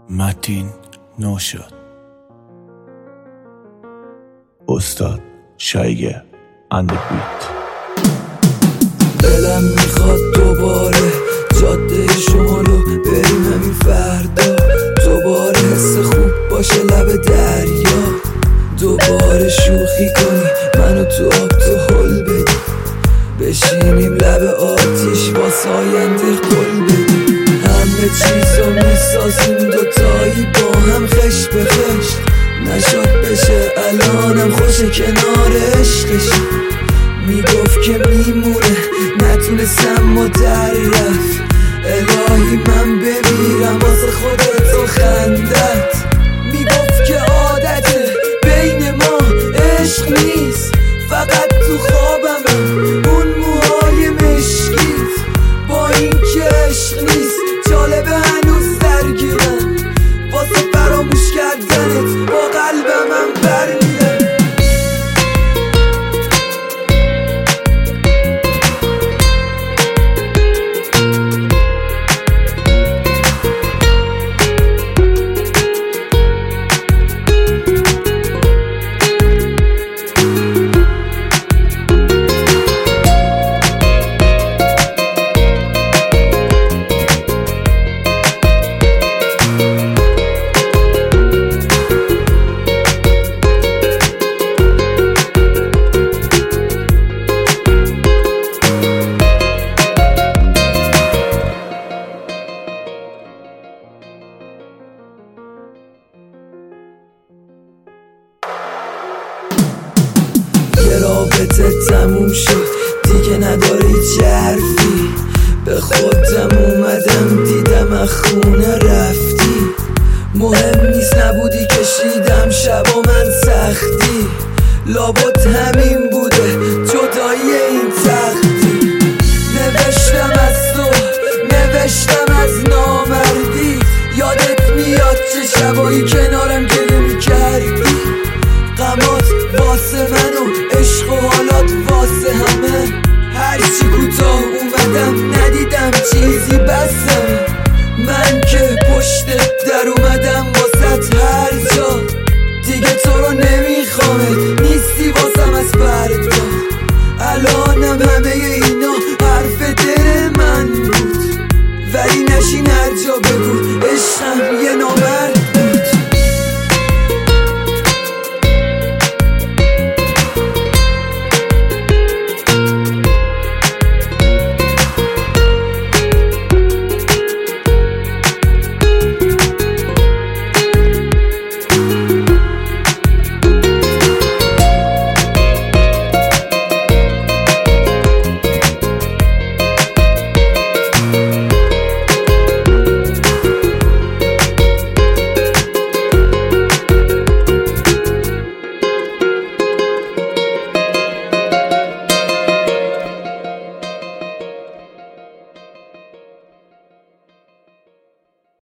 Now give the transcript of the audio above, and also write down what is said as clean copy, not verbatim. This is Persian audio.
متین نوشد. استاد شایگه اند بیت. دلم میخواد دوباره جاده شمالو بریم همین فردا، دوباره حس خوب باشه لب دریا، دوباره شوخی کنی منو تو آب تو هل بدی، بشینیم لب آتیش واسه آینده قول بدی، همه چیزو میسازیم دوتایی با هم خش به خش، نشد بشه الانم خوشه کنار عشقش، میگفت که میمونه نتونستم و در رفت، الهی من بمیرم واسه خودت و خندت، میگفت که عادته بین ما عشق نیست، فقط تو خوابم اون موهای مشکیت، با این که عشق نیست جالبه هنوز درگیرم واسه فراموش کردنت، با قلبم برمیدم. رابطه تموم شد دیگه نداره هیچ حرفی، به خودم اومدم دیدم از خونه رفتی، مهم نیست نبودی کشیدم شبا من سختی، لابد همین بوده جدایی این تختی، نوشتم از تو نوشتم از نامردی، یادت میاد چه شبایی